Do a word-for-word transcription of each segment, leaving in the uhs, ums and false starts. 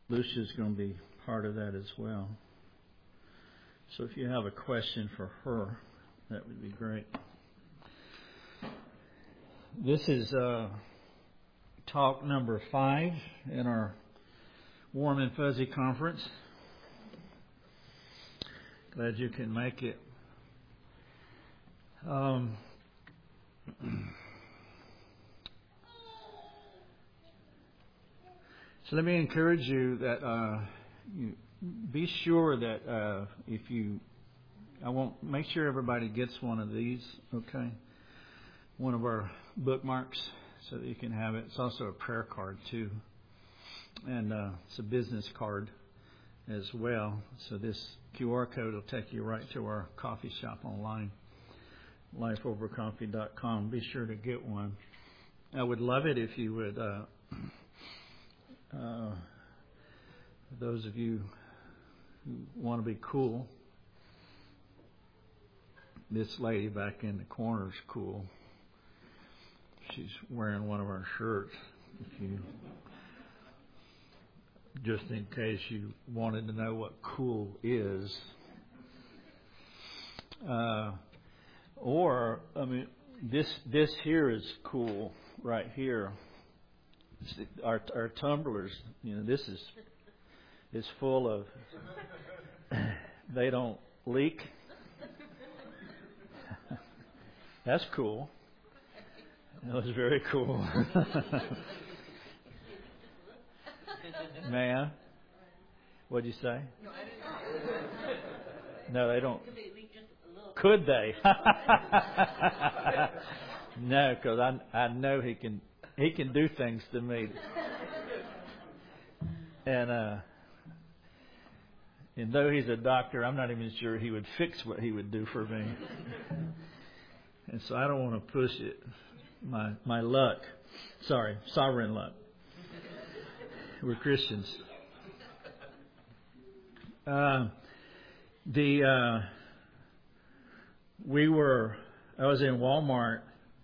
Lucia's going to be part of that as well. So if you have a question for her, that would be great. This is uh, talk number five in our Warm and Fuzzy Conference. Glad you can make it. Um, so let me encourage you that uh, you be sure that uh, if you, I won't make sure everybody gets one of these, okay? One of our bookmarks so that you can have it. It's also a prayer card too, and uh, it's a business card as well. So this Q R code will take you right to our coffee shop online, life over coffee dot com. Be sure to get one. I would love it if you would, uh, uh, those of you who want to be cool, this lady back in the corner is cool. She's wearing one of our shirts. If you, just in case you wanted to know what cool is, uh, or I mean, this this here is cool right here. Our our tumblers, you know, this is is full of. They don't leak. That's cool. That was very cool. Man, what'd you say? No, I didn't. No, they don't. Could they leak just a little? Could they? No, because I I know he can he can do things to me, and uh, and though he's a doctor, I'm not even sure he would fix what he would do for me, and so I don't want to push it. My my luck, sorry, sovereign luck. We're Christians. Uh, the uh, we were. I was in Walmart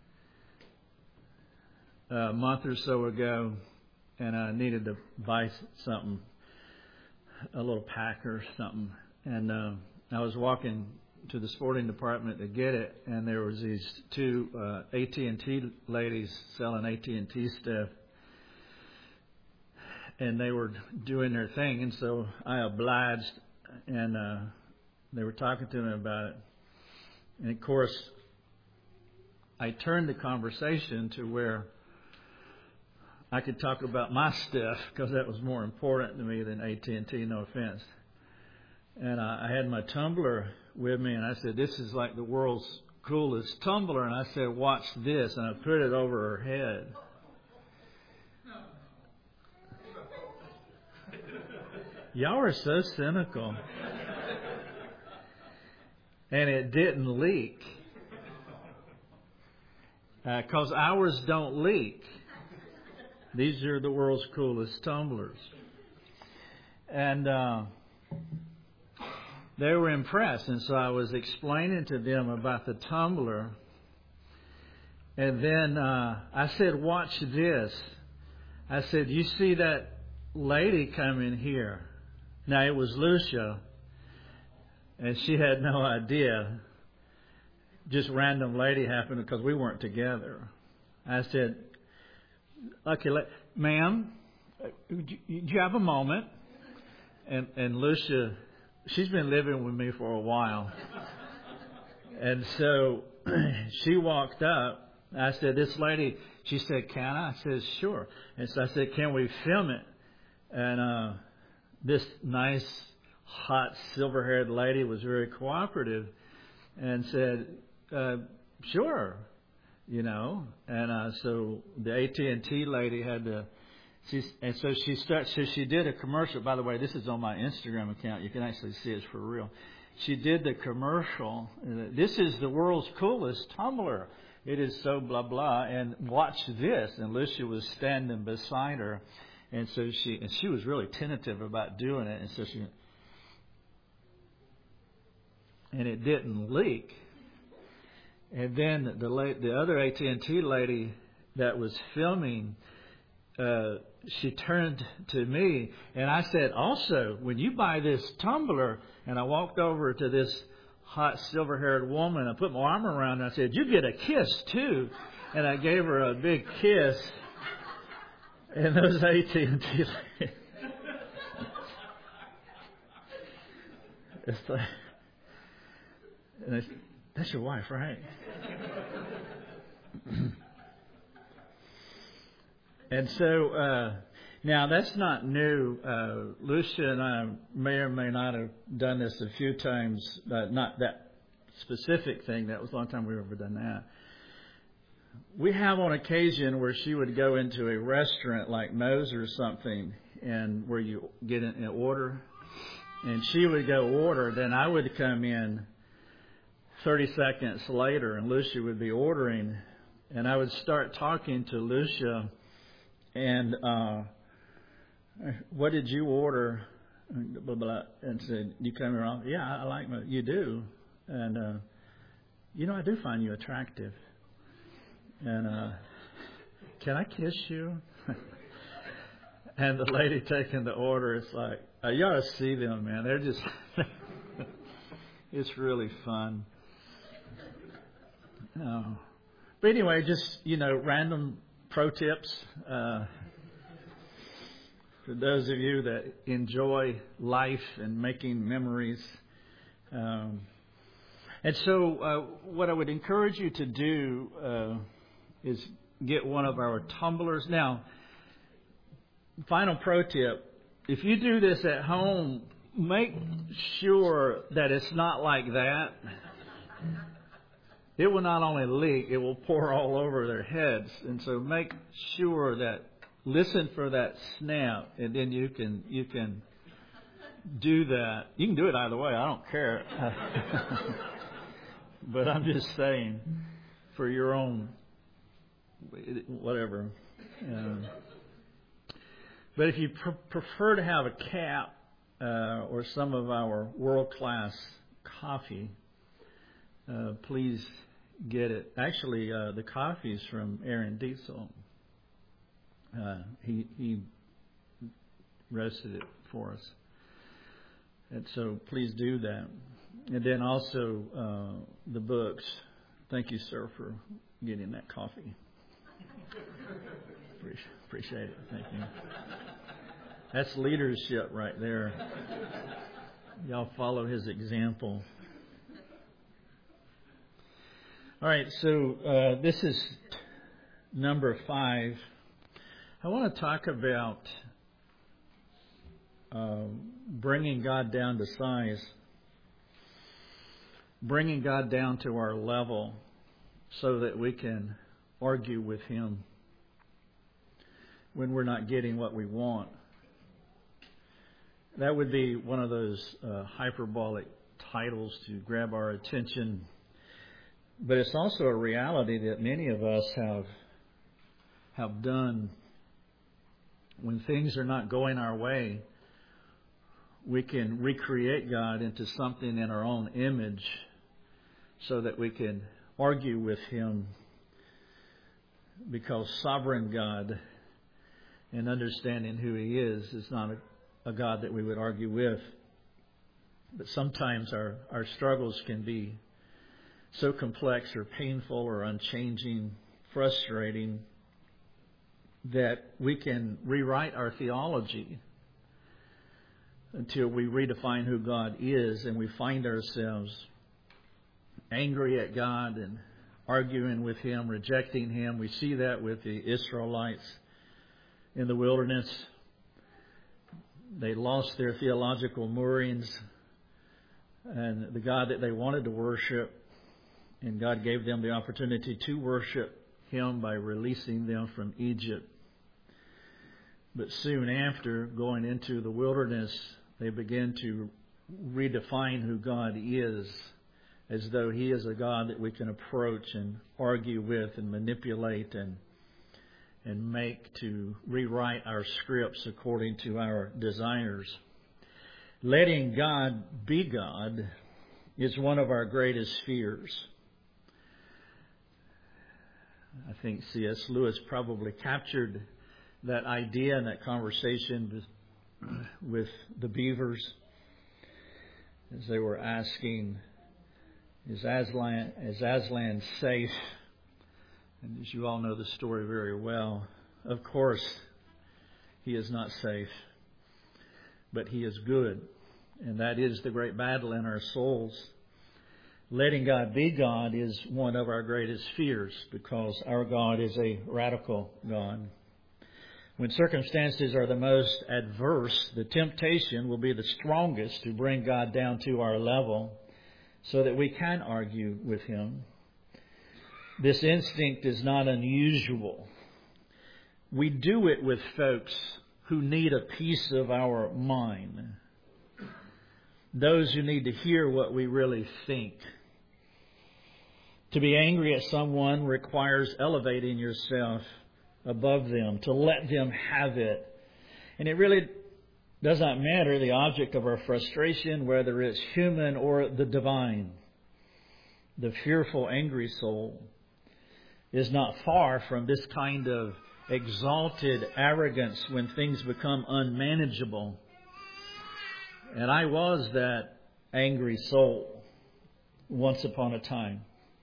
a month or so ago, and I needed to buy something, a little pack or something, and uh, I was walking to the sporting department to get it, and there was these two uh, A T and T ladies selling A T and T stuff, and they were doing their thing, and so I obliged, and uh, they were talking to me about it, and of course I turned the conversation to where I could talk about my stuff because that was more important to me than A T and T, no offense. And I, I had my tumbler with me, and I said, this is like the world's coolest tumbler. And I said, watch this. And I put it over her head. Y'all are so cynical. And it didn't leak. Because uh, ours don't leak. These are the world's coolest tumblers. And uh, they were impressed. And so I was explaining to them about the tumbler. And then uh, I said, watch this. I said, you see that lady coming here? Now, it was Lucia. And she had no idea. Just random lady happened because we weren't together. I said, okay, let, ma'am, do you have a moment? And, and Lucia, she's been living with me for a while. And so she walked up. I said, this lady, she said, can I? I said, sure. And so I said, can we film it? And uh, this nice, hot, silver-haired lady was very cooperative and said, uh, sure. You know, and uh, so the A T and T lady had to, she's, and so she started, so she did a commercial. By the way, this is on my Instagram account. You can actually see it's for real. She did the commercial. This is the world's coolest tumbler. It is so blah, blah. And watch this. And Lucia was standing beside her. And so she, and she was really tentative about doing it. And so she, and it didn't leak. And then the the other A T and T lady that was filming, uh, she turned to me, and I said, also, when you buy this tumbler, and I walked over to this hot silver-haired woman, I put my arm around her, and I said, you get a kiss, too. And I gave her a big kiss. And those A T and T it's like, and they, that's your wife, right? And so, uh, now that's not new. Uh, Lucia and I may or may not have done this a few times, uh, not that specific thing. That was a long time we've ever done that. We have on occasion where she would go into a restaurant like Moe's or something, and where you get an order, and she would go order, then I would come in thirty seconds later, and Lucia would be ordering, and I would start talking to Lucia, and uh, what did you order? Blah, blah, and said, you come here often? Yeah, I like my, you do. And, uh, you know, I do find you attractive. And, uh, can I kiss you? And the lady taking the order, it's like, uh, you ought to see them, man. They're just, it's really fun. Uh, but anyway, just, you know, random pro tips. Uh, for those of you that enjoy life and making memories. Um, and so uh, what I would encourage you to do uh, is get one of our tumblers. Now, final pro tip, if you do this at home, make sure that it's not like that. It will not only leak, it will pour all over their heads. And so make sure that, listen for that snap, and then you can you can do that. You can do it either way, I don't care. But I'm just saying, for your own, whatever. Um, but if you pr- prefer to have a cap uh, or some of our world-class coffee, uh, please get it. Actually, uh, the coffee is from Aaron Diesel. Uh, he, he roasted it for us. And so please do that. And then also uh, the books. Thank you, sir, for getting that coffee. Appreciate it. Thank you. That's leadership right there. Y'all follow his example. All right, so uh, this is number five. I want to talk about uh, bringing God down to size, bringing God down to our level so that we can argue with Him when we're not getting what we want. That would be one of those uh, hyperbolic titles to grab our attention. But it's also a reality that many of us have have done. When things are not going our way, we can recreate God into something in our own image so that we can argue with Him, because sovereign God and understanding who He is is not a, a God that we would argue with. But sometimes our, our struggles can be so complex or painful or unchanging, frustrating, that we can rewrite our theology until we redefine who God is, and we find ourselves angry at God and arguing with Him, rejecting Him. We see that with the Israelites in the wilderness. They lost their theological moorings and the God that they wanted to worship, and God gave them the opportunity to worship Him by releasing them from Egypt. But soon after, going into the wilderness, they began to redefine who God is, as though He is a God that we can approach and argue with and manipulate and and make to rewrite our scripts according to our desires. Letting God be God is one of our greatest fears. I think C S Lewis probably captured that idea and that conversation with the beavers as they were asking, is Aslan, is Aslan safe? And as you all know the story very well, of course he is not safe, but he is good. And that is the great battle in our souls. Letting God be God is one of our greatest fears because our God is a radical God. When circumstances are the most adverse, the temptation will be the strongest to bring God down to our level so that we can argue with Him. This instinct is not unusual. We do it with folks who need a piece of our mind. Those who need to hear what we really think. To be angry at someone requires elevating yourself above them, to let them have it. And it really does not matter the object of our frustration, whether it's human or the divine. The fearful, angry soul is not far from this kind of exalted arrogance when things become unmanageable. And I was that angry soul once upon a time.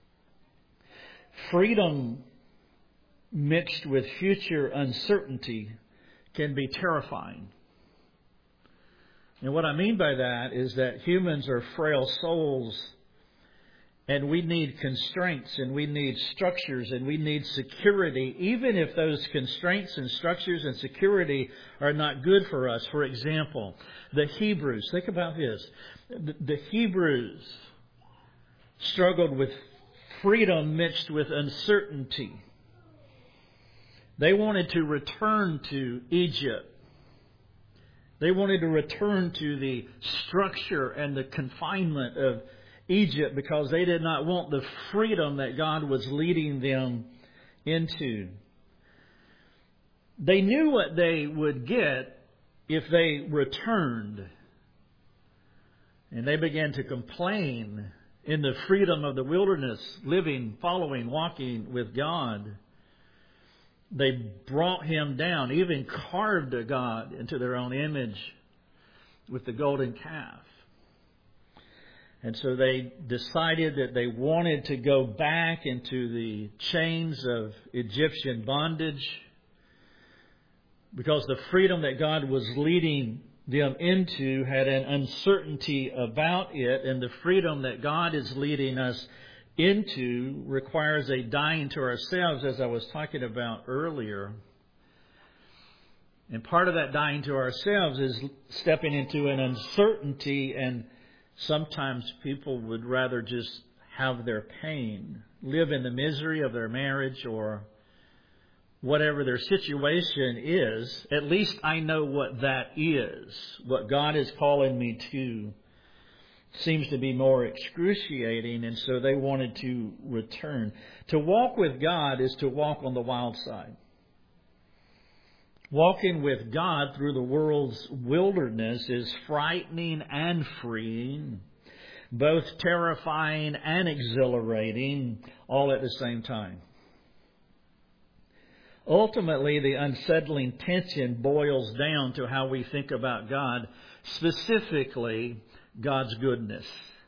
Freedom mixed with future uncertainty can be terrifying. And what I mean by that is that humans are frail souls, and we need constraints, and we need structures, and we need security, even if those constraints and structures and security are not good for us. For example, the Hebrews, think about this. The, the Hebrews struggled with freedom mixed with uncertainty. They wanted to return to Egypt. They wanted to return to the structure and the confinement of Egypt because they did not want the freedom that God was leading them into. They knew what they would get if they returned. And they began to complain in the freedom of the wilderness, living, following, walking with God. They brought Him down, even carved a God into their own image with the golden calf. And so they decided that they wanted to go back into the chains of Egyptian bondage because the freedom that God was leading them into had an uncertainty about it, and the freedom that God is leading us into requires a dying to ourselves, as I was talking about earlier. And part of that dying to ourselves is stepping into an uncertainty, and sometimes people would rather just have their pain, live in the misery of their marriage or whatever their situation is. At least I know what that is. What God is calling me to seems to be more excruciating, and so they wanted to return. To walk with God is to walk on the wild side. Walking with God through the world's wilderness is frightening and freeing, both terrifying and exhilarating, all at the same time. Ultimately, the unsettling tension boils down to how we think about God, specifically God's goodness.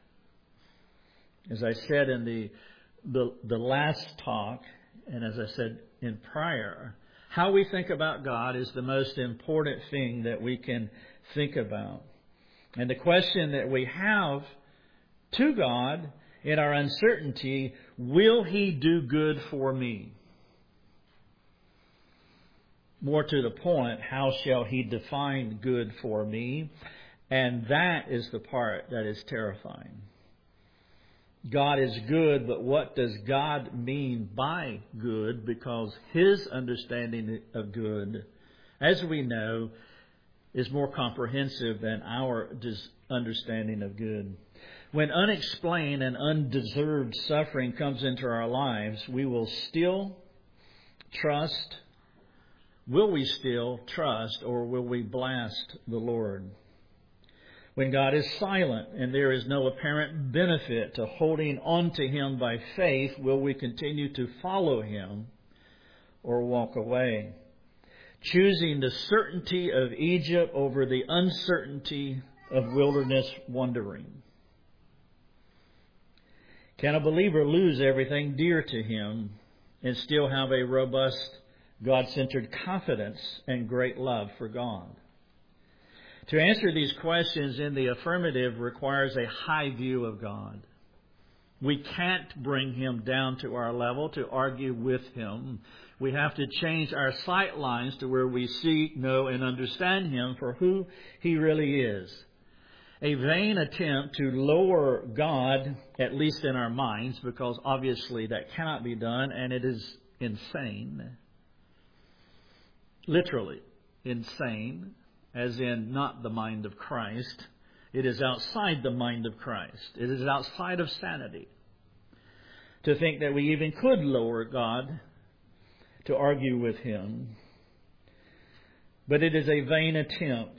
As I said in the, the the last talk, and as I said in prior, how we think about God is the most important thing that we can think about. And the question that we have to God in our uncertainty, will He do good for me? More to the point, how shall He define good for me? And that is the part that is terrifying. God is good, but what does God mean by good? Because His understanding of good, as we know, is more comprehensive than our understanding of good. When unexplained and undeserved suffering comes into our lives, we will still trust. Will we still trust, or will we blast the Lord? When God is silent and there is no apparent benefit to holding on to Him by faith, will we continue to follow Him or walk away? choosing the certainty of Egypt over the uncertainty of wilderness wandering. Can a believer lose everything dear to him and still have a robust, God-centered confidence and great love for God? To answer these questions in the affirmative requires a high view of God. We can't bring Him down to our level to argue with Him. We have to change our sight lines to where we see, know, and understand Him for who He really is. A vain attempt to lower God, at least in our minds, because obviously that cannot be done, and it is insane. Literally insane, as in not the mind of Christ. It is outside the mind of Christ. It is outside of sanity to think that we even could lower God to argue with Him. But it is a vain attempt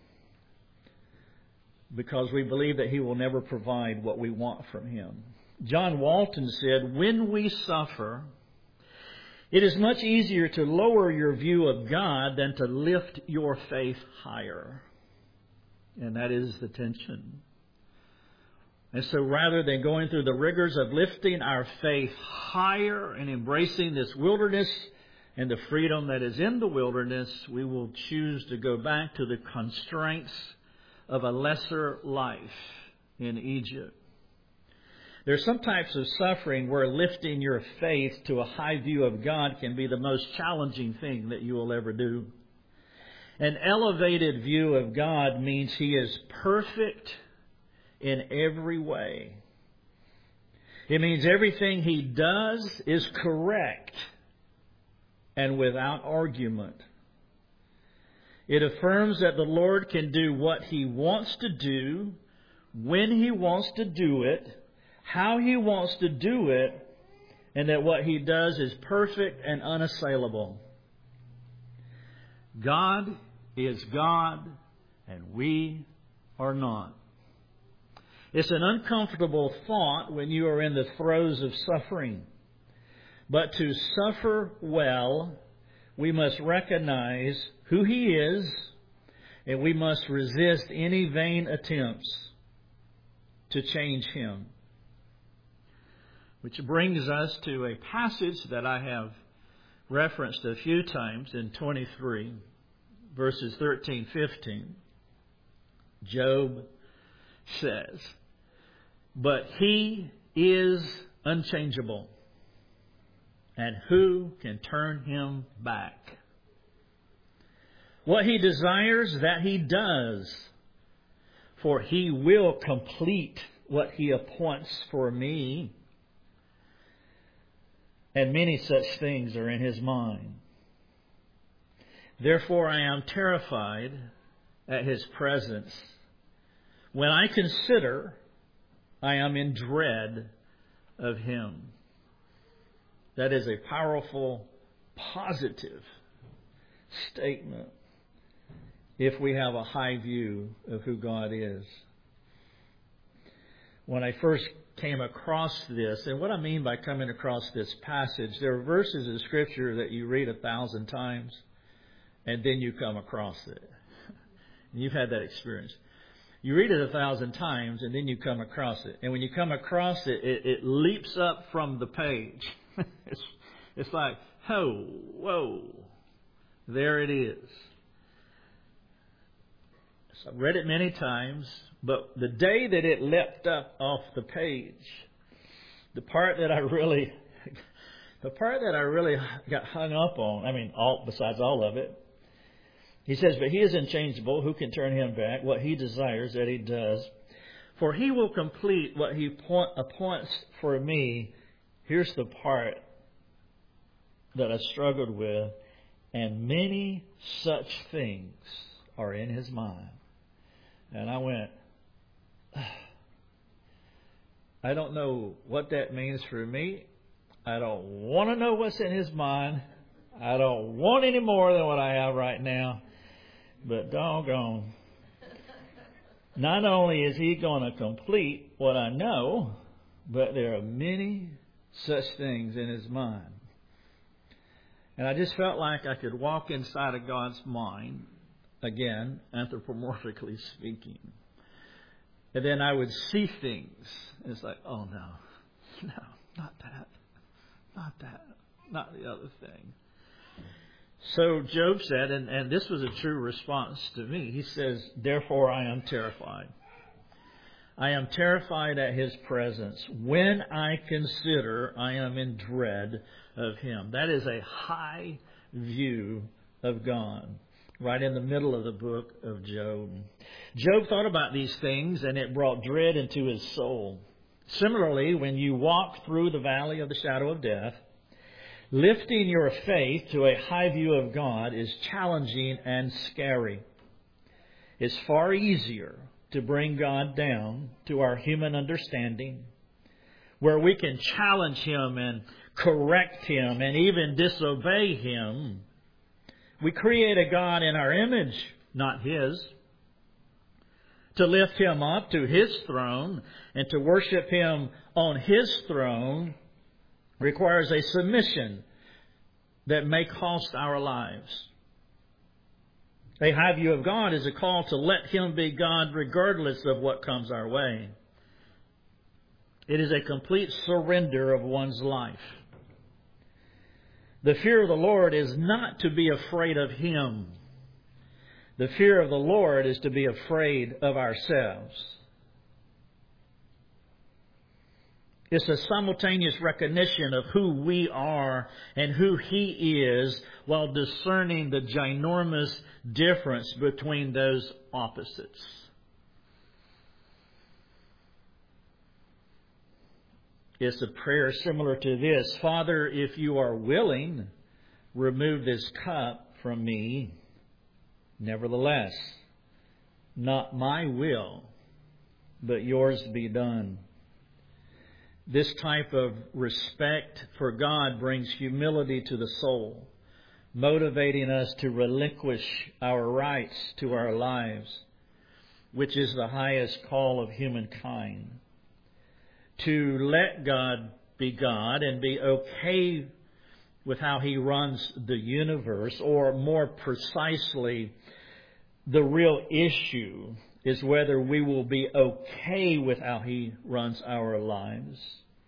because we believe that He will never provide what we want from Him. John Walton said, "When we suffer, it is much easier to lower your view of God than to lift your faith higher." And that is the tension. And so rather than going through the rigors of lifting our faith higher and embracing this wilderness and the freedom that is in the wilderness, we will choose to go back to the constraints of a lesser life in Egypt. There are some types of suffering where lifting your faith to a high view of God can be the most challenging thing that you will ever do. An elevated view of God means He is perfect in every way. It means everything He does is correct and without argument. It affirms that the Lord can do what He wants to do, when He wants to do it, how He wants to do it, and that what He does is perfect and unassailable. God is God, and we are not. It's an uncomfortable thought when you are in the throes of suffering. But to suffer well, we must recognize who He is, and we must resist any vain attempts to change Him. Which brings us to a passage that I have referenced a few times in twenty-three, verses thirteen, fifteen. Job says, "But He is unchangeable, and who can turn Him back? What He desires, that He does, for He will complete what He appoints for me." And many such things are in His mind. Therefore I am terrified at His presence. When I consider, I am in dread of Him. That is a powerful, positive statement if we have a high view of who God is. When I first came across this, and what I mean by coming across this passage, there are verses in Scripture that you read a thousand times, and then you come across it. And you've had that experience. You read it a thousand times, and then you come across it. And when you come across it, it, it leaps up from the page. it's, it's like, oh, whoa, there it is. So I've read it many times, but the day that it leapt up off the page, the part that I really, the part that I really got hung up on, I mean, all besides all of it, he says, "But He is unchangeable. Who can turn Him back? What He desires, that He does. For He will complete what He point, appoints for me." Here's the part that I struggled with. "And many such things are in His mind." And I went, I don't know what that means for me. I don't want to know what's in His mind. I don't want any more than what I have right now. But doggone. Not only is He going to complete what I know, but there are many such things in His mind. And I just felt like I could walk inside of God's mind, again, anthropomorphically speaking. And then I would see things. It's like, oh no, no, not that, not that, not the other thing. So Job said, and, and this was a true response to me, he says, therefore I am terrified. I am terrified at his presence. When I consider, I am in dread of him. That is a high view of God, right in the middle of the book of Job. Job thought about these things, and it brought dread into his soul. Similarly, when you walk through the valley of the shadow of death, lifting your faith to a high view of God is challenging and scary. It's far easier to bring God down to our human understanding, where we can challenge Him and correct Him and even disobey Him. We create a God in our image, not His. To lift Him up to His throne and to worship Him on His throne requires a submission that may cost our lives. A high view of God is a call to let Him be God regardless of what comes our way. It is a complete surrender of one's life. The fear of the Lord is not to be afraid of Him. The fear of the Lord is to be afraid of ourselves. It's a simultaneous recognition of who we are and who He is, while discerning the ginormous difference between those opposites. It's a prayer similar to this: Father, if you are willing, remove this cup from me. Nevertheless, not my will, but yours be done. This type of respect for God brings humility to the soul, motivating us to relinquish our rights to our lives, which is the highest call of humankind. To let God be God and be okay with how He runs the universe, or more precisely, the real issue is whether we will be okay with how He runs our lives.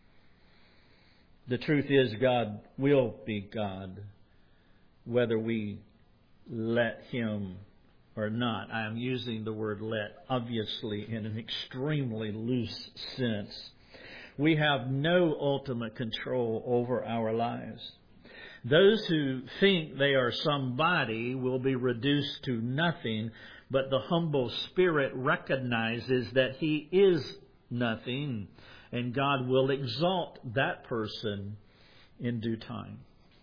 The truth is, God will be God, whether we let Him or not. I am using the word let, obviously, in an extremely loose sense. We have no ultimate control over our lives. Those who think they are somebody will be reduced to nothing, but the humble spirit recognizes that he is nothing, and God will exalt that person in due time.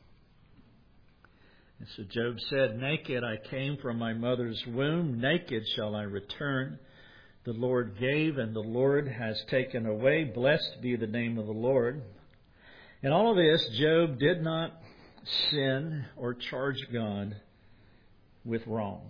And so Job said, naked I came from my mother's womb, naked shall I return. The Lord gave, and the Lord has taken away. Blessed be the name of the Lord. In all of this, Job did not sin or charge God with wrong.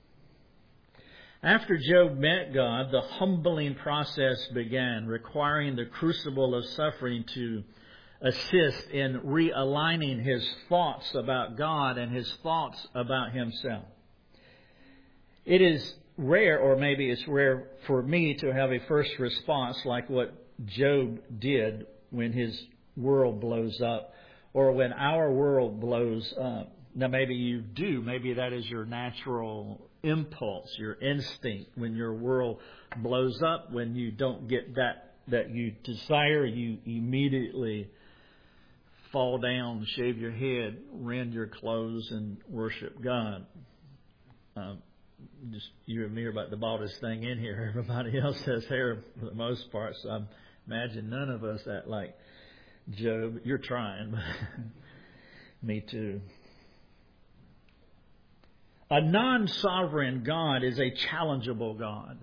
After Job met God, the humbling process began, requiring the crucible of suffering to assist in realigning his thoughts about God and his thoughts about himself. It is rare, or maybe it's rare for me to have a first response like what Job did when his world blows up, or when our world blows up. Now, maybe you do. Maybe that is your natural impulse, your instinct. When your world blows up, when you don't get that that you desire, you immediately fall down, shave your head, rend your clothes, and worship God. Um, just you and me are about the baldest thing in here. Everybody else has hair for the most part, so I imagine none of us act like Job. You're trying, but me too. A non-sovereign God is a challengeable God.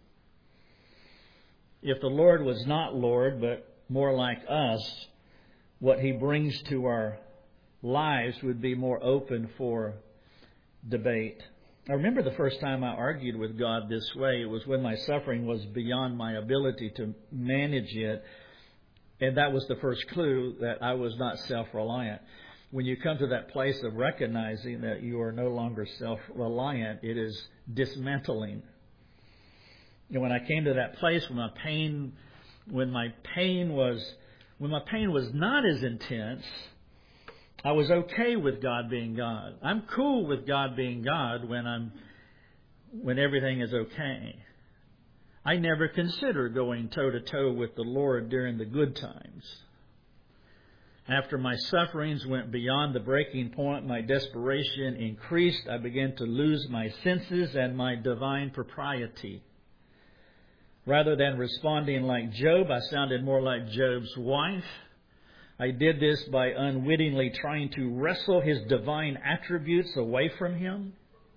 If the Lord was not Lord, but more like us, what He brings to our lives would be more open for debate. I remember the first time I argued with God this way. It was when my suffering was beyond my ability to manage it. And that was the first clue that I was not self-reliant. when you come to that place of recognizing that you are no longer self-reliant, it is dismantling. And when I came to that place when my pain, when my pain was, when my pain was not as intense, I was okay with God being God. I'm cool with God being God when I'm, when everything is okay. I never considered going toe to toe with the Lord during the good times. After my sufferings went beyond the breaking point, my desperation increased. I began to lose my senses and my divine propriety. Rather than responding like Job, I sounded more like Job's wife. I did this by unwittingly trying to wrestle his divine attributes away from him.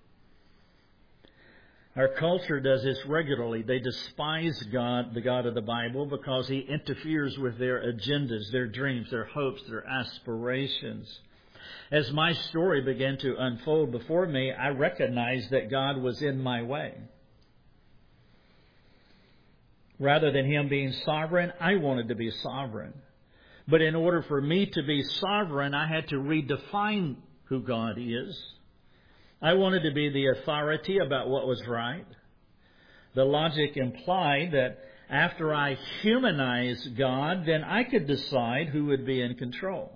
Our culture does this regularly. They despise God, the God of the Bible, because He interferes with their agendas, their dreams, their hopes, their aspirations. As my story began to unfold before me, I recognized that God was in my way. Rather than Him being sovereign, I wanted to be sovereign. But in order for me to be sovereign, I had to redefine who God is. I wanted to be the authority about what was right. The logic implied that after I humanized God, then I could decide who would be in control.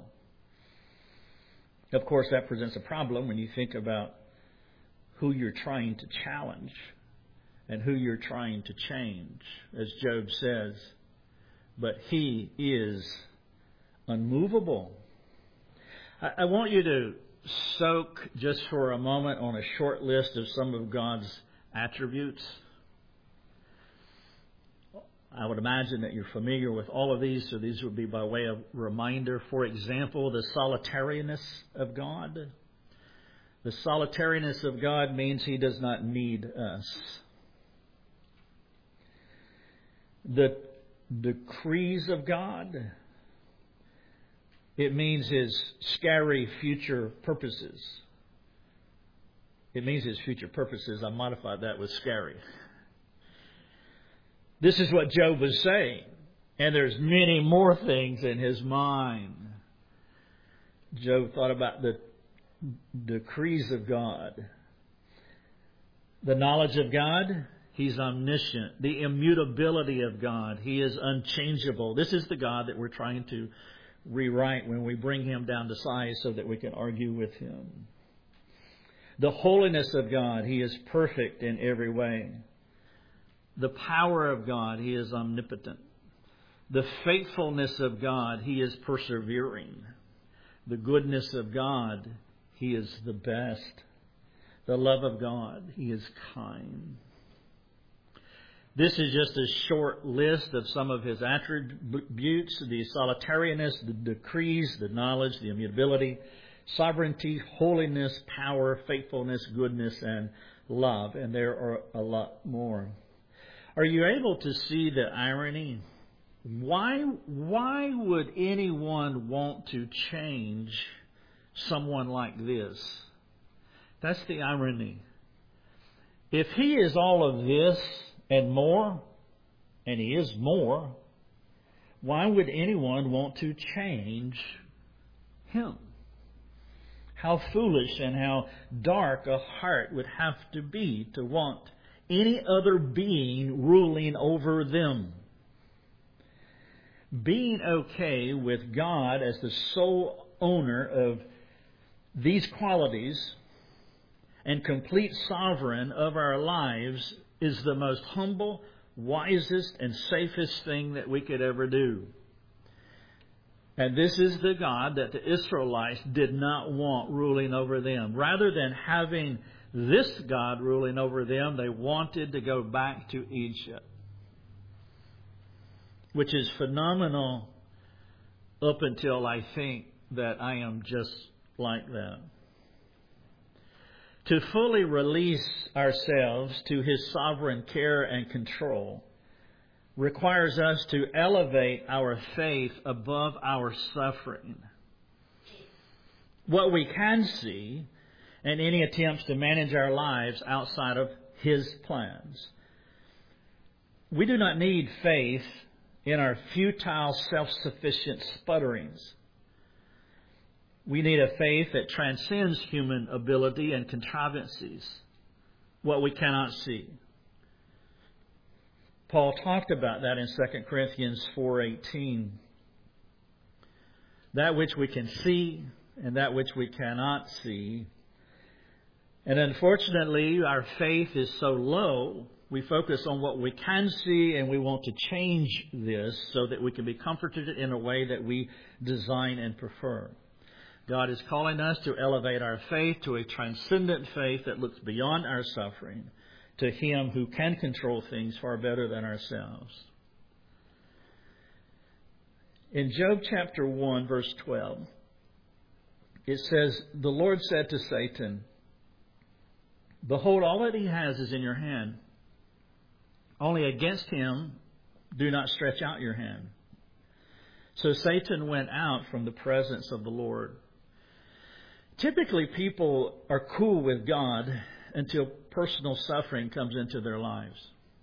Of course, that presents a problem when you think about who you're trying to challenge and who you're trying to change. As Job says, but He is unmovable. I, I want you to soak just for a moment on a short list of some of God's attributes. I would imagine that you're familiar with all of these, so these would be by way of reminder. For example, the solitariness of God. The solitariness of God means He does not need us. The decrees of God, it means His scary future purposes. It means His future purposes. I modified that with scary. This is what Job was saying. And there's many more things in his mind. Job thought about the decrees of God. The knowledge of God, He's omniscient. The immutability of God, He is unchangeable. This is the God that we're trying to rewrite when we bring Him down to size so that we can argue with Him. The holiness of God, He is perfect in every way. The power of God, He is omnipotent. The faithfulness of God, He is persevering. The goodness of God, He is the best. The love of God, He is kind. This is just a short list of some of His attributes: the solitariness, the decrees, the knowledge, the immutability, sovereignty, holiness, power, faithfulness, goodness, and love. And there are a lot more. Are you able to see the irony? Why, why would anyone want to change someone like this? That's the irony. If He is all of this and more, and He is more, why would anyone want to change Him? How foolish and how dark a heart would have to be to want any other being ruling over them. Being okay with God as the sole owner of these qualities and complete sovereign of our lives is the most humble, wisest, and safest thing that we could ever do. And this is the God that the Israelites did not want ruling over them. Rather than having this God ruling over them, they wanted to go back to Egypt. Which is phenomenal up until I think that I am just like that. To fully release ourselves to His sovereign care and control requires us to elevate our faith above our suffering. What we can see and any attempts to manage our lives outside of His plans. We do not need faith in our futile, self-sufficient sputterings. We need a faith that transcends human ability and contrivances, what we cannot see. Paul talked about that in Second Corinthians four eighteen. That which we can see and that which we cannot see. And unfortunately, our faith is so low, we focus on what we can see and we want to change this so that we can be comforted in a way that we design and prefer. God is calling us to elevate our faith to a transcendent faith that looks beyond our suffering to Him who can control things far better than ourselves. In Job chapter one, verse twelve, it says, "The Lord said to Satan, Behold, all that he has is in your hand. Only against him do not stretch out your hand." So Satan went out from the presence of the Lord. Typically, people are cool with God until personal suffering comes into their lives.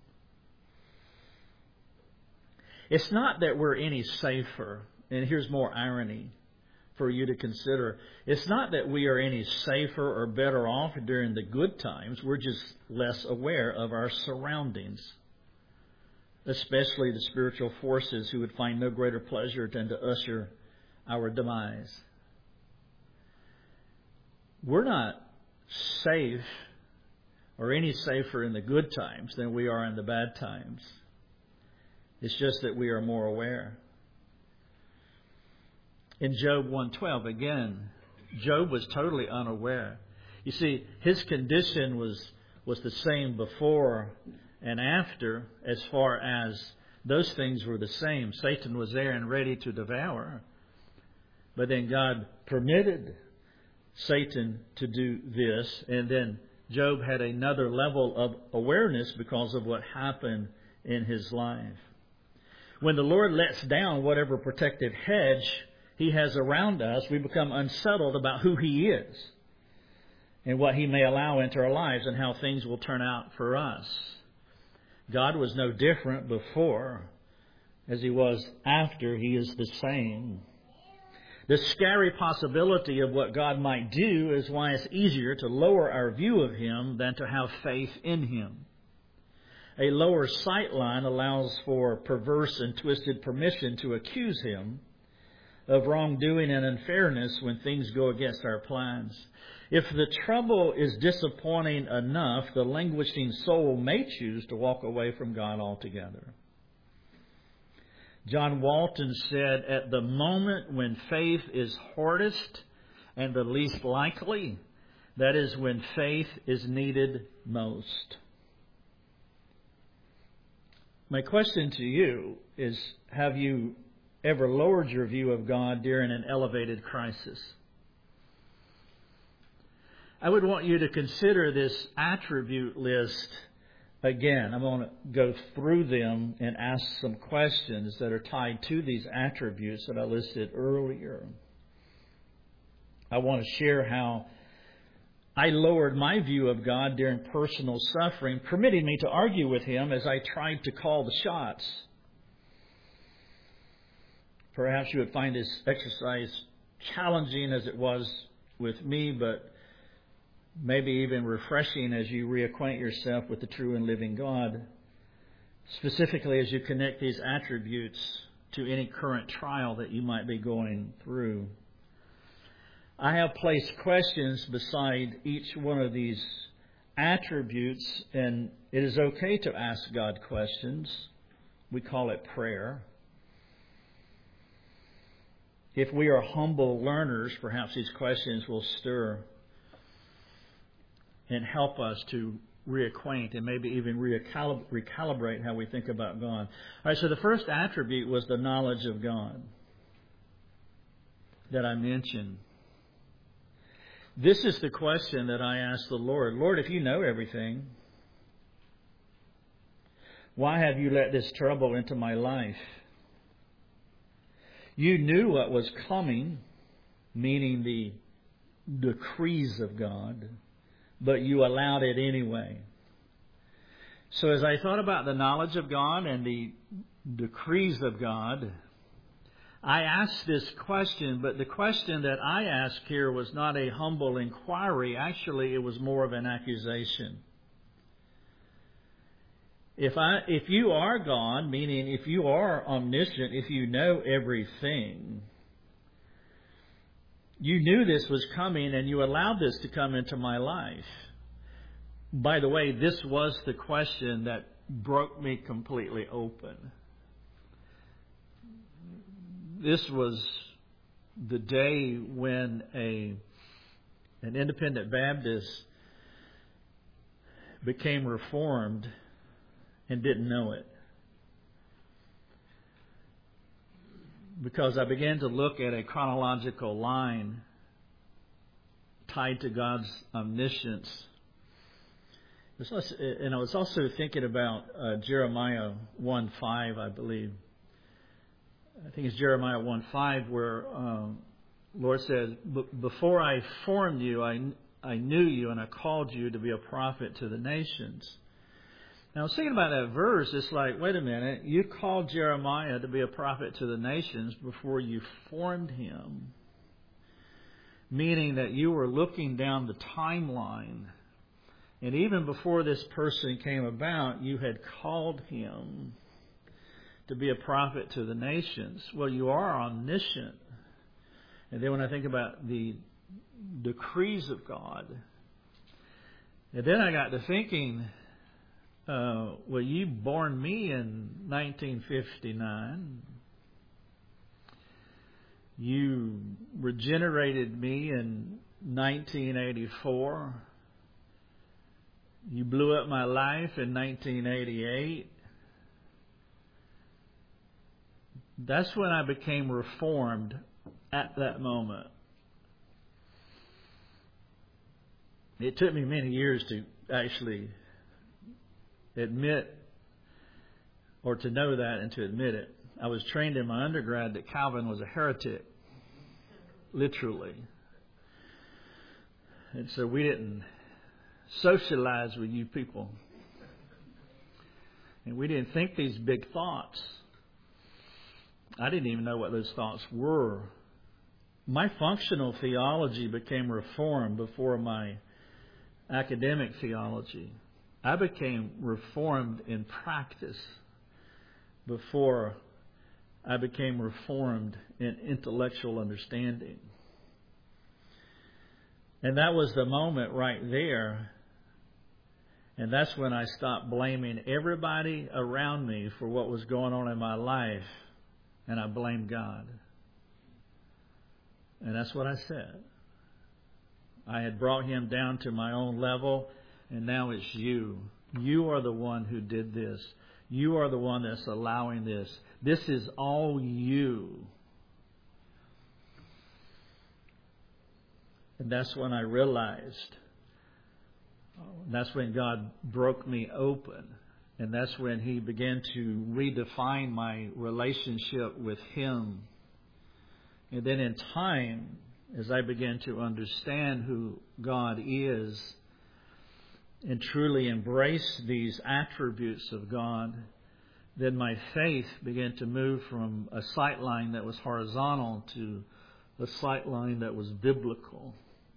It's not that we're any safer, and here's more irony for you to consider. It's not that we are any safer or better off during the good times. We're just less aware of our surroundings, especially the spiritual forces who would find no greater pleasure than to usher our demise. We're not safe or any safer in the good times than we are in the bad times. It's just that we are more aware. In Job one twelve, again, Job was totally unaware. You see, his condition was, was the same before and after, as far as those things were the same. Satan was there and ready to devour. But then God permitted Satan to do this, and then Job had another level of awareness because of what happened in his life. When the Lord lets down whatever protective hedge He has around us, we become unsettled about who He is and what He may allow into our lives and how things will turn out for us. God was no different before as He was after. He is the same. The scary possibility of what God might do is why it's easier to lower our view of Him than to have faith in Him. A lower sight line allows for perverse and twisted permission to accuse Him of wrongdoing and unfairness when things go against our plans. If the trouble is disappointing enough, the languishing soul may choose to walk away from God altogether. John Walton said, "At the moment when faith is hardest and the least likely, that is when faith is needed most." My question to you is, have you ever lowered your view of God during an elevated crisis? I would want you to consider this attribute list again. I'm going to go through them and ask some questions that are tied to these attributes that I listed earlier. I want to share how I lowered my view of God during personal suffering, permitting me to argue with Him as I tried to call the shots. Perhaps you would find this exercise challenging as it was with me, but maybe even refreshing as you reacquaint yourself with the true and living God, specifically as you connect these attributes to any current trial that you might be going through. I have placed questions beside each one of these attributes, and it is okay to ask God questions. We call it prayer. If we are humble learners, perhaps these questions will stir and help us to reacquaint and maybe even recalib- recalibrate how we think about God. All right, so the first attribute was the knowledge of God that I mentioned. This is the question that I asked the Lord. Lord, if you know everything, why have you let this trouble into my life? You knew what was coming, meaning the decrees of God, but you allowed it anyway. So as I thought about the knowledge of God and the decrees of God, I asked this question, but the question that I asked here was not a humble inquiry. Actually, it was more of an accusation. If I, if you are God, meaning if you are omniscient, if you know everything, you knew this was coming and you allowed this to come into my life. By the way, this was the question that broke me completely open. This was the day when a an independent Baptist became Reformed and didn't know it. Because I began to look at a chronological line tied to God's omniscience. And I was also thinking about uh, Jeremiah one five, I believe. I think it's Jeremiah one five where um, Lord says, before I formed you, I, I knew you and I called you to be a prophet to the nations. Now, I was thinking about that verse. It's like, wait a minute, you called Jeremiah to be a prophet to the nations before you formed him. Meaning that you were looking down the timeline. And even before this person came about, you had called him to be a prophet to the nations. Well, you are omniscient. And then when I think about the decrees of God, and then I got to thinking, uh, well, you born me in nineteen fifty-nine. You regenerated me in nineteen eighty-four. You blew up my life in nineteen eighty-eight. That's when I became reformed at that moment. It took me many years to actually admit or to know that and to admit it. I was trained in my undergrad that Calvin was a heretic, literally. And so we didn't socialize with you people. And we didn't think these big thoughts. I didn't even know what those thoughts were. My functional theology became reformed before my academic theology. I became reformed in practice before I became reformed in intellectual understanding. And that was the moment right there. And that's when I stopped blaming everybody around me for what was going on in my life. And I blamed God. And that's what I said. I had brought him down to my own level, and now it's you. You are the one who did this. You are the one that's allowing this. This is all you. And that's when I realized. That's when God broke me open. And that's when he began to redefine my relationship with him. And then in time, as I began to understand who God is and truly embrace these attributes of God, then my faith began to move from a sight line that was horizontal to a sight line that was biblical.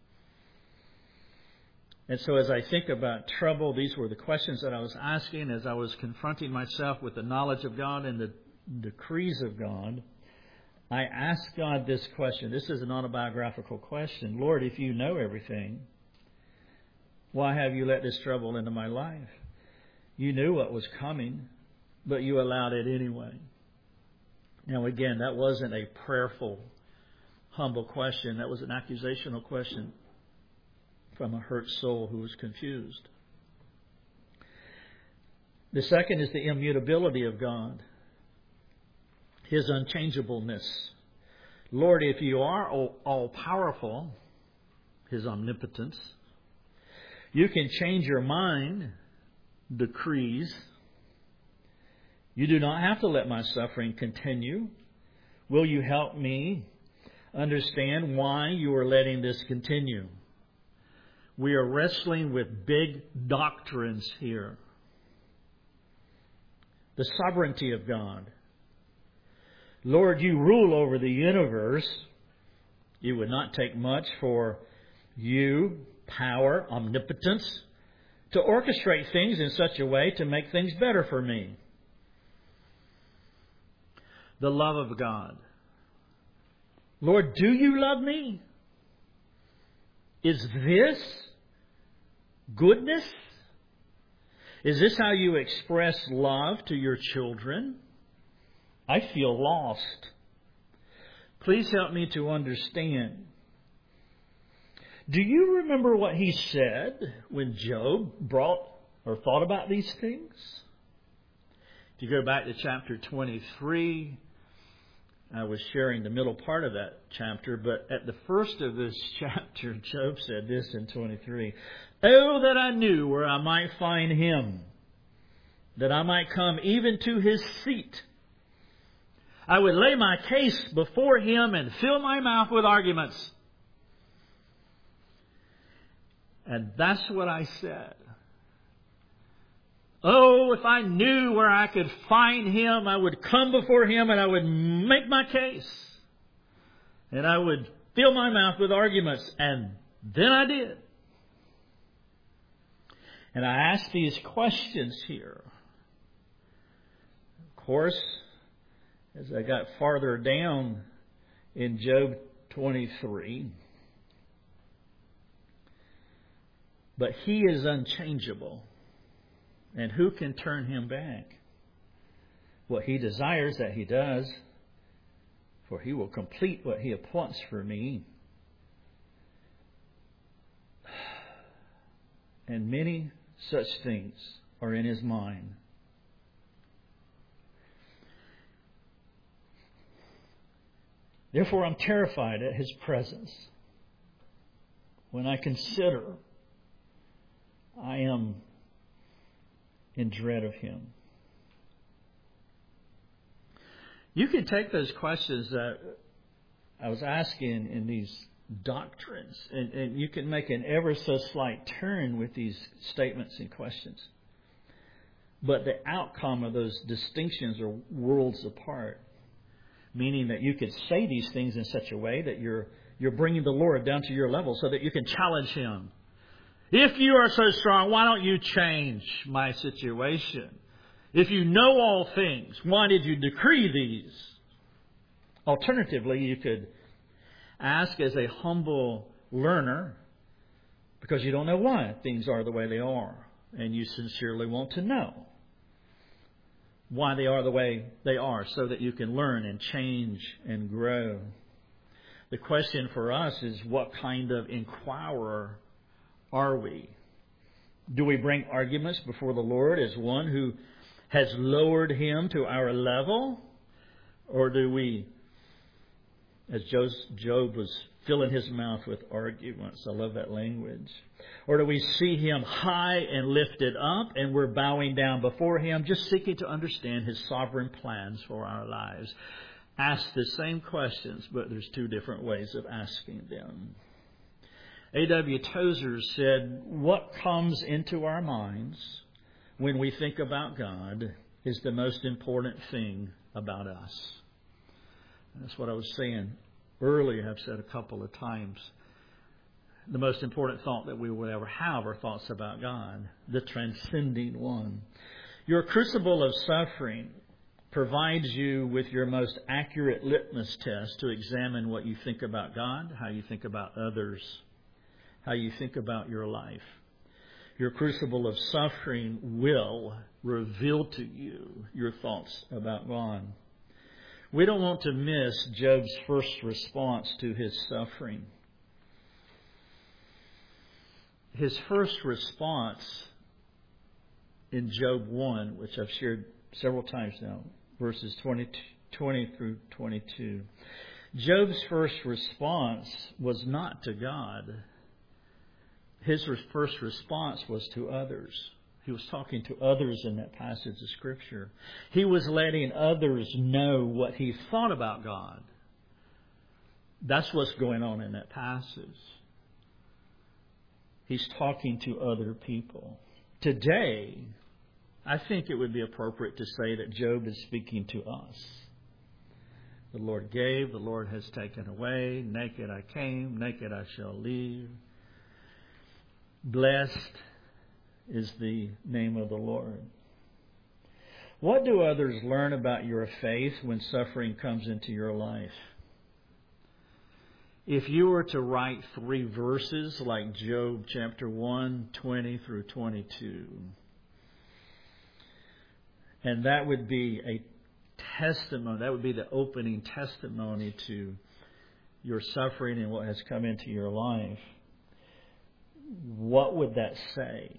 And so as I think about trouble, these were the questions that I was asking as I was confronting myself with the knowledge of God and the decrees of God. I asked God this question. This is an autobiographical question. Lord, if you know everything, why have you let this trouble into my life? You knew what was coming, but you allowed it anyway. Now, again, that wasn't a prayerful, humble question. That was an accusational question from a hurt soul who was confused. The second is the immutability of God. His unchangeableness. Lord, if you are all-powerful, his omnipotence, you can change your mind, decrees. You do not have to let my suffering continue. Will you help me understand why you are letting this continue? We are wrestling with big doctrines here. The sovereignty of God. Lord, you rule over the universe. It would not take much for you, power, omnipotence, to orchestrate things in such a way to make things better for me. The love of God. Lord, do you love me? Is this goodness? Is this how you express love to your children? I feel lost. Please help me to understand. Do you remember what he said when Job brought or thought about these things? If you go back to chapter twenty-three, I was sharing the middle part of that chapter, but at the first of this chapter, Job said this in twenty-three. Oh, that I knew where I might find him, that I might come even to his seat. I would lay my case before him and fill my mouth with arguments. And that's what I said. Oh, if I knew where I could find him, I would come before him and I would make my case. And I would fill my mouth with arguments. And then I did. And I asked these questions here. Of course, as I got farther down in Job twenty-three, but he is unchangeable. And who can turn him back? What he desires that he does, for he will complete what he appoints for me. And many such things are in his mind. Therefore, I'm terrified at his presence. When I consider, I am in dread of him. You can take those questions that I was asking in these doctrines, and, and you can make an ever so slight turn with these statements and questions. But the outcome of those distinctions are worlds apart. Meaning that you could say these things in such a way that you're you're bringing the Lord down to your level so that you can challenge him. If you are so strong, why don't you change my situation? If you know all things, why did you decree these? Alternatively, you could ask as a humble learner, because you don't know why things are the way they are, and you sincerely want to know why they are the way they are so that you can learn and change and grow. The question for us is, what kind of inquirer are we? Do we bring arguments before the Lord as one who has lowered him to our level? Or do we, as Job was filling his mouth with arguments, I love that language. Or do we see him high and lifted up and we're bowing down before him, just seeking to understand his sovereign plans for our lives? Ask the same questions, but there's two different ways of asking them. A W Tozer said, what comes into our minds when we think about God is the most important thing about us. And that's what I was saying earlier. I've said a couple of times. The most important thought that we will ever have are thoughts about God, the transcending one. Your crucible of suffering provides you with your most accurate litmus test to examine what you think about God, how you think about others, how you think about your life. Your crucible of suffering will reveal to you your thoughts about God. We don't want to miss Job's first response to his suffering. His first response in Job one, which I've shared several times now, verses twenty, twenty through twenty-two. Job's first response was not to God. His first response was to others. He was talking to others in that passage of Scripture. He was letting others know what he thought about God. That's what's going on in that passage. He's talking to other people. Today, I think it would be appropriate to say that Job is speaking to us. The Lord gave, the Lord has taken away. Naked I came, naked I shall leave. Blessed is the name of the Lord. What do others learn about your faith when suffering comes into your life? If you were to write three verses like Job chapter one, twenty through twenty-two, and that would be a testimony, that would be the opening testimony to your suffering and what has come into your life, what would that say?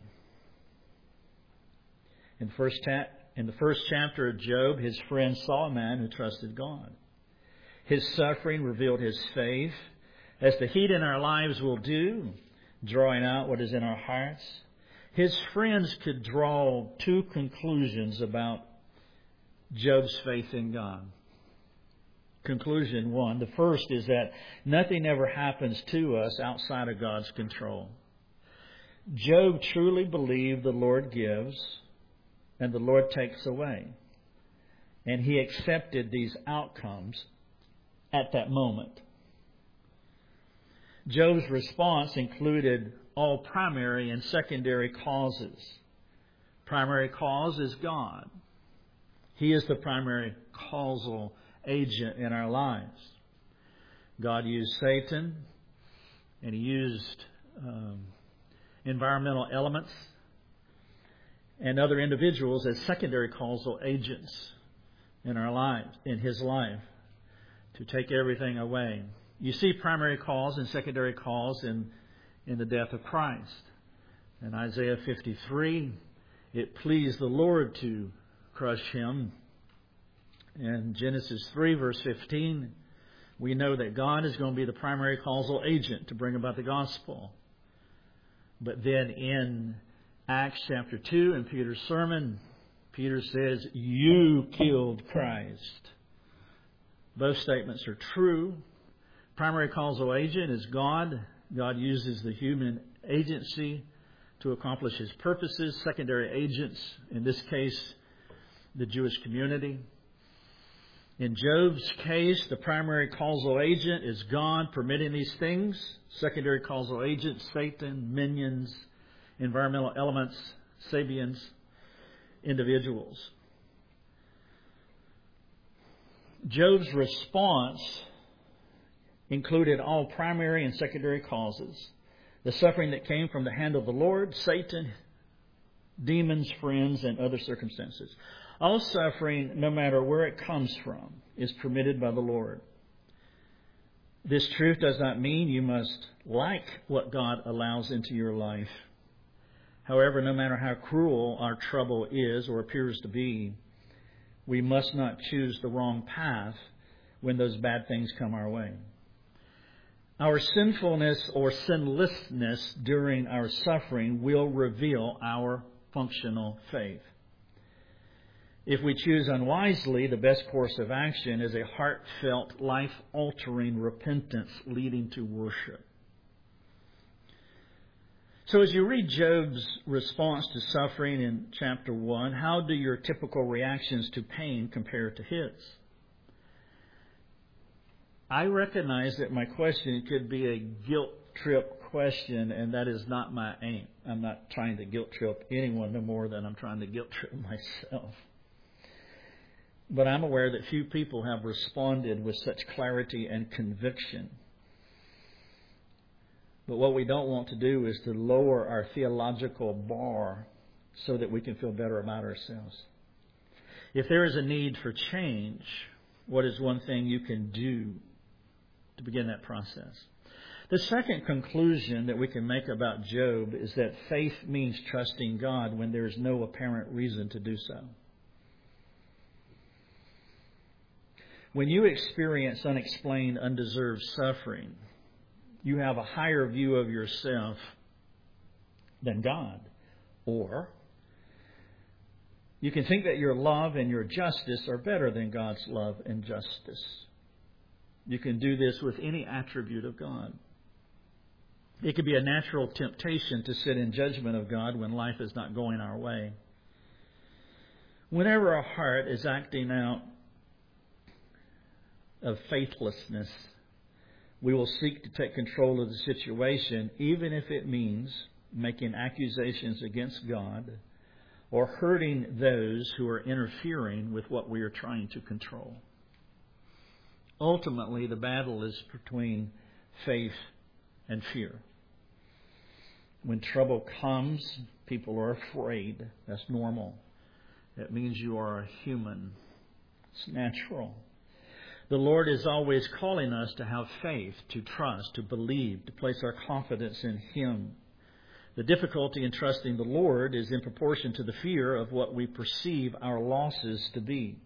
In, first ta- in the first chapter of Job, his friends saw a man who trusted God. His suffering revealed his faith, as the heat in our lives will do, drawing out what is in our hearts. His friends could draw two conclusions about Job's faith in God. Conclusion one, the first is that nothing ever happens to us outside of God's control. Job truly believed the Lord gives and the Lord takes away. And he accepted these outcomes at that moment. Job's response included all primary and secondary causes. Primary cause is God. He is the primary causal agent in our lives. God used Satan, and He used um, environmental elements and other individuals as secondary causal agents in our lives, in His life, to take everything away. You see primary cause and secondary cause in, in the death of Christ. In Isaiah fifty-three, it pleased the Lord to crush Him. In Genesis three, verse fifteen, we know that God is going to be the primary causal agent to bring about the gospel. But then in Acts chapter two, in Peter's sermon, Peter says, "You killed Christ." Both statements are true. Primary causal agent is God. God uses the human agency to accomplish His purposes. Secondary agents, in this case, the Jewish community. In Job's case, the primary causal agent is God permitting these things. Secondary causal agents, Satan, minions, environmental elements, Sabians, individuals. Job's response included all primary and secondary causes. The suffering that came from the hand of the Lord, Satan, demons, friends, and other circumstances. All suffering, no matter where it comes from, is permitted by the Lord. This truth does not mean you must like what God allows into your life. However, no matter how cruel our trouble is or appears to be, we must not choose the wrong path when those bad things come our way. Our sinfulness or sinlessness during our suffering will reveal our functional faith. If we choose unwisely, the best course of action is a heartfelt, life-altering repentance leading to worship. So as you read Job's response to suffering in chapter one, how do your typical reactions to pain compare to his? I recognize that my question could be a guilt trip question, and that is not my aim. I'm not trying to guilt trip anyone no more than I'm trying to guilt trip myself. But I'm aware that few people have responded with such clarity and conviction. But what we don't want to do is to lower our theological bar so that we can feel better about ourselves. If there is a need for change, what is one thing you can do to begin that process? The second conclusion that we can make about Job is that faith means trusting God when there is no apparent reason to do so. When you experience unexplained, undeserved suffering, you have a higher view of yourself than God. Or you can think that your love and your justice are better than God's love and justice. You can do this with any attribute of God. It could be a natural temptation to sit in judgment of God when life is not going our way. Whenever our heart is acting out of faithlessness, we will seek to take control of the situation, even if it means making accusations against God or hurting those who are interfering with what we are trying to control. Ultimately, the battle is between faith and fear. When trouble comes, people are afraid. That's normal. That means you are a human. It's natural. The Lord is always calling us to have faith, to trust, to believe, to place our confidence in Him. The difficulty in trusting the Lord is in proportion to the fear of what we perceive our losses to be.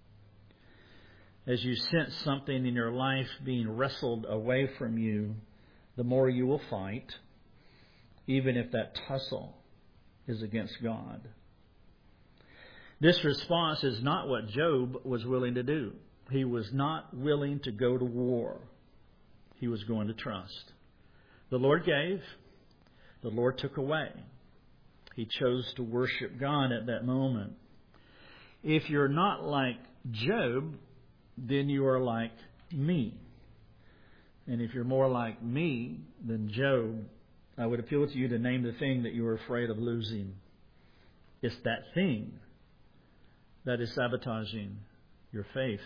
As you sense something in your life being wrestled away from you, the more you will fight, even if that tussle is against God. This response is not what Job was willing to do. He was not willing to go to war. He was going to trust. The Lord gave. The Lord took away. He chose to worship God at that moment. If you're not like Job, then you are like me. And if you're more like me than Job, I would appeal to you to name the thing that you are afraid of losing. It's that thing that is sabotaging your faith.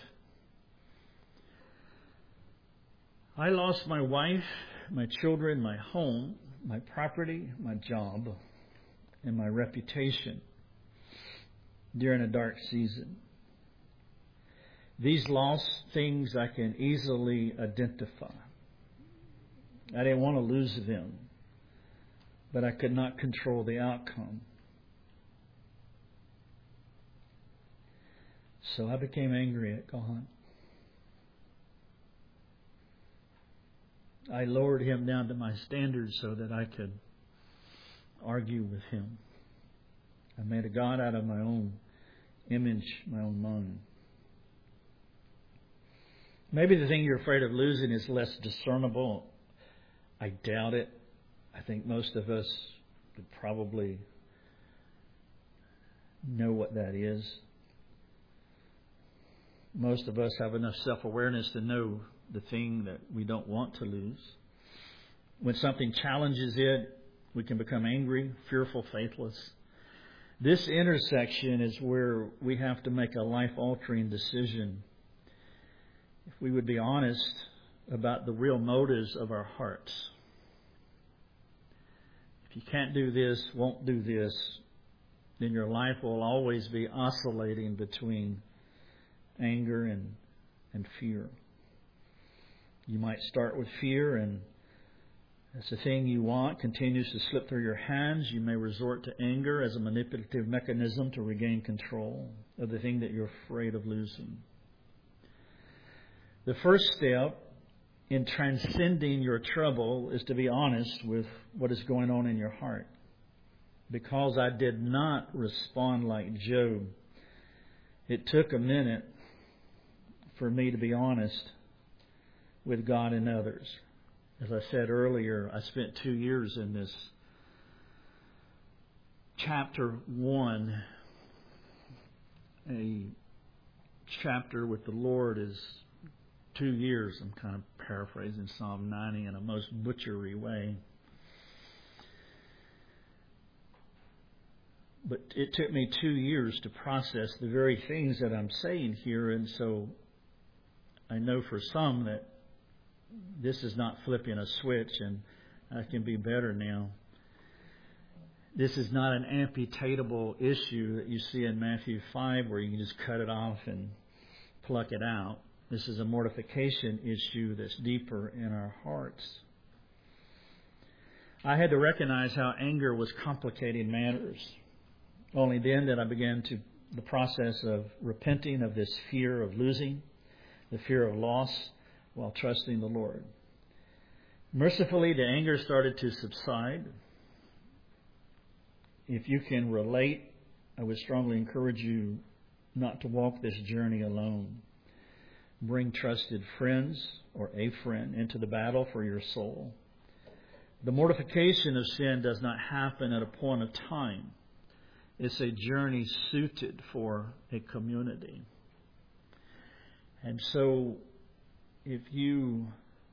I lost my wife, my children, my home, my property, my job, and my reputation during a dark season. These lost things I can easily identify. I didn't want to lose them, but I could not control the outcome. So I became angry at God. I lowered Him down to my standards so that I could argue with Him. I made a God out of my own image, my own mind. Maybe the thing you're afraid of losing is less discernible. I doubt it. I think most of us could probably know what that is. Most of us have enough self-awareness to know the thing that we don't want to lose. When something challenges it, we can become angry, fearful, faithless. This intersection is where we have to make a life-altering decision. If we would be honest about the real motives of our hearts. If you can't do this, won't do this, then your life will always be oscillating between anger and, and fear. You might start with fear, and as the thing you want continues to slip through your hands, you may resort to anger as a manipulative mechanism to regain control of the thing that you're afraid of losing. The first step in transcending your trouble is to be honest with what is going on in your heart. Because I did not respond like Job, it took a minute for me to be honest with God and others. As I said earlier, I spent two years in this. Chapter one, a chapter with the Lord is two years. I'm kind of paraphrasing Psalm ninety in a most butchery way. But it took me two years to process the very things that I'm saying here, and so I know for some that this is not flipping a switch and I can be better now. This is not an amputatable issue that you see in Matthew five where you can just cut it off and pluck it out. This is a mortification issue that's deeper in our hearts. I had to recognize how anger was complicating matters. Only then did I begin to the process of repenting of this fear of losing, the fear of loss, while trusting the Lord. Mercifully, the anger started to subside. If you can relate, I would strongly encourage you not to walk this journey alone. Bring trusted friends or a friend into the battle for your soul. The mortification of sin does not happen at a point of time. It's a journey suited for a community. And so if you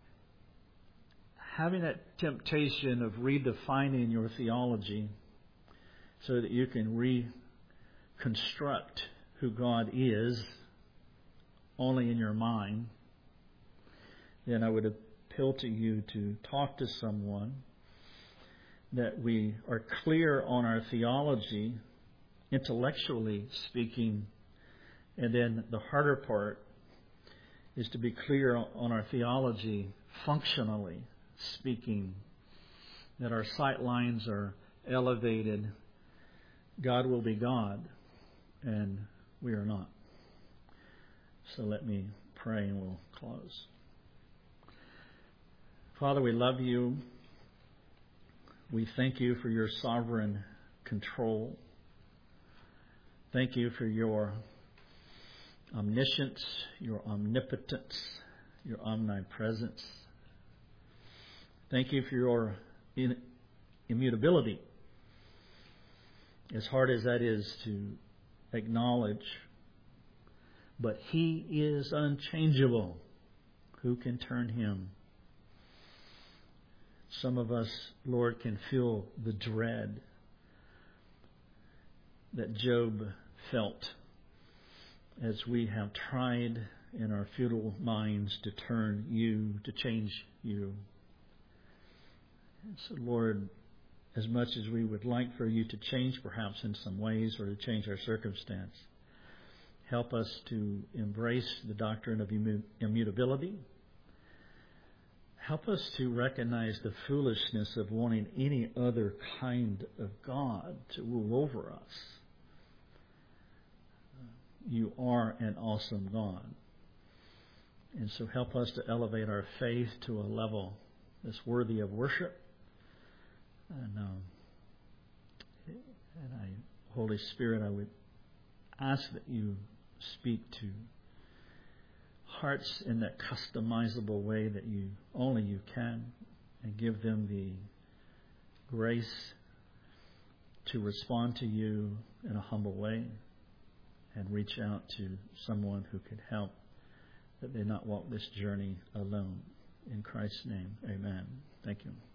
having that temptation of redefining your theology so that you can reconstruct who God is only in your mind, then I would appeal to you to talk to someone, that we are clear on our theology, intellectually speaking, and then the harder part is to be clear on our theology, functionally speaking, that our sight lines are elevated. God will be God, and we are not. So let me pray and we'll close. Father, we love you. We thank you for your sovereign control. Thank you for your omniscience, your omnipotence, your omnipresence. Thank you for your immutability. As hard as that is to acknowledge, but He is unchangeable. Who can turn Him? Some of us, Lord, can feel the dread that Job felt as we have tried in our futile minds to turn you, to change you. And so, Lord, as much as we would like for you to change perhaps in some ways or to change our circumstance, help us to embrace the doctrine of immutability. Help us to recognize the foolishness of wanting any other kind of God to rule over us. You are an awesome God. And so help us to elevate our faith to a level that's worthy of worship. And, um, and I, Holy Spirit, I would ask that you speak to hearts in that customizable way that you only you can, and give them the grace to respond to you in a humble way and reach out to someone who could help, that they not walk this journey alone. In Christ's name, amen. Thank you.